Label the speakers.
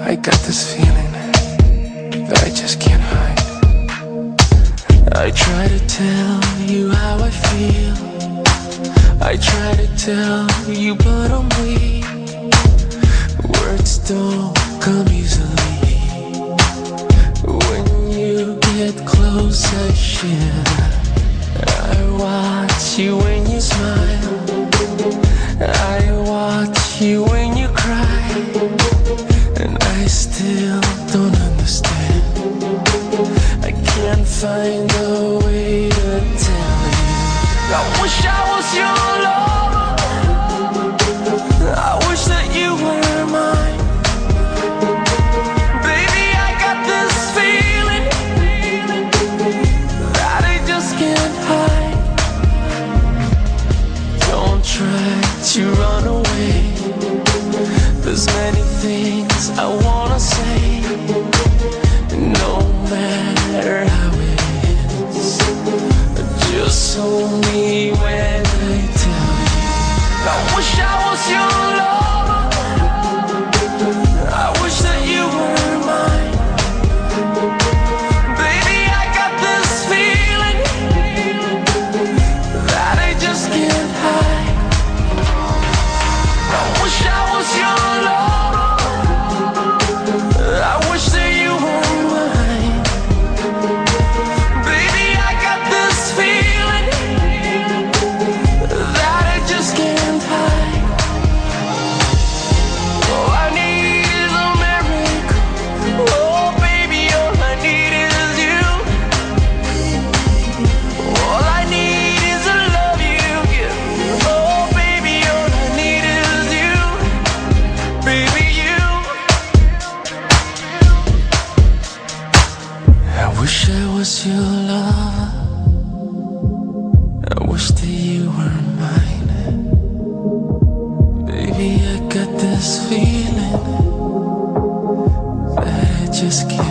Speaker 1: I got this feeling that I just can't hide. I try to tell you how I feel, I try to tell you but I'm weak. Words don't come easily. When you get close I shiver. I watch you when you smile, I watch you when you cry, and I still don't understand. I can't find a way to tell you. I wish I was your lover, I wish that you were mine. Baby, I got this feeling that I just can't hide. Don't try to run away, there's many things I wanna say. No matter how it ends, just hold me when I tell you. I wish I was your lover, I wish that you were mine. Baby, I got this feeling that I just can't hide. I wish I was your lover, I wish that you were mine. Baby, I got this feeling that I just can't hide. All I need is a miracle. Oh baby, all I need is you. All I need is a love you give. Oh baby, all I need is you. Baby, you. I wish I was your love, I wish that you were mine. Baby, I got this feeling that I just can't